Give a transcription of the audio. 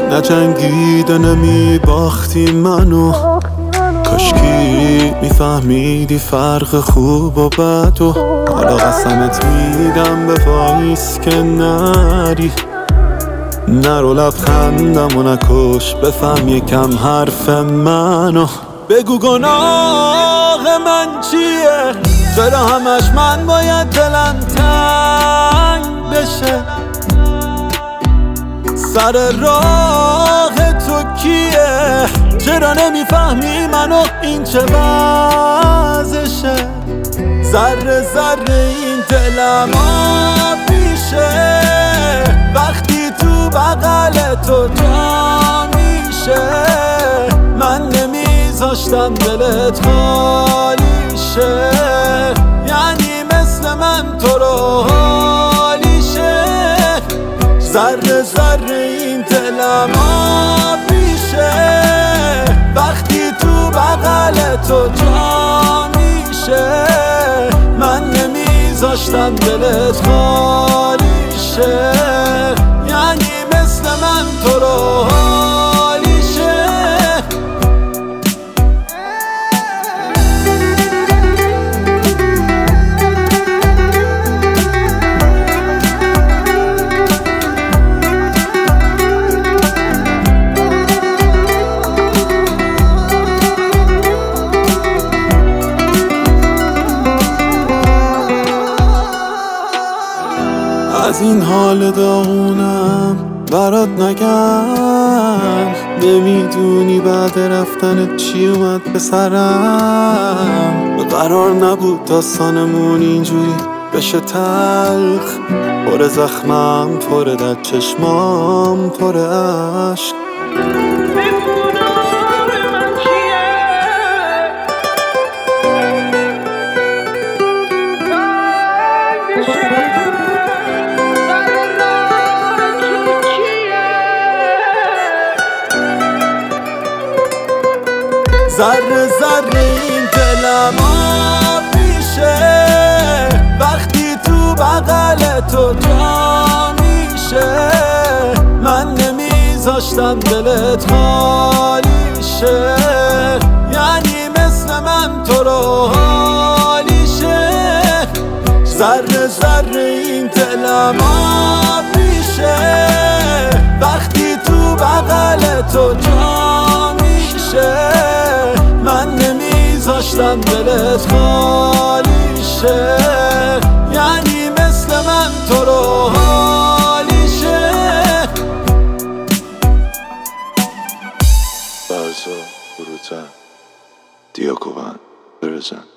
نجنگیده نمیباختی منو، کاشکی میفهمیدی فرق خوب و بد و حالا قسمت میدم به پاییز که نری. نرو لبخندم و نکش، بفهم یکم حرف منو. بگو گناه من چیه؟ چرا همش من باید دلم تنگ بشه؟ سر راه تو کیه؟ چرا نمیفهمی منو این چه وضعشه؟ ذره ذره این دلم آبیشه وقتی تو بغل تو جا میشه. من نمیذاشتم دلت خالی شه، یعنی مثل من تو رو حالیشه. ذره ذره این دلم آبیشه وقتی تو بغل تو جا میشه. من نمیذاشتم دلت خالی شه، یعنی مثل من تو رو حالیشه. از این حال داغونم برات نگم، نمیدونی بعد رفتنت چی اومد به سرم. قرار نبود داستانمون اینجوری بشه تلخ، پر زخمم، پر در چشمام، پر عشق. ذره ذره این دلم آبیشه وقتی تو بغل تو جا میشه. من نمیذاشتم دلت خالی شه، یعنی مثل من تو رو حالیشه. ذره ذره این دلم آبیشه وقتی تو بغل تو جا میشه. من نمیذاشتم دلت خالی شه، یعنی مثل من تو رو حالیشه. Barzo, Buruta, Diokovan, Berzan.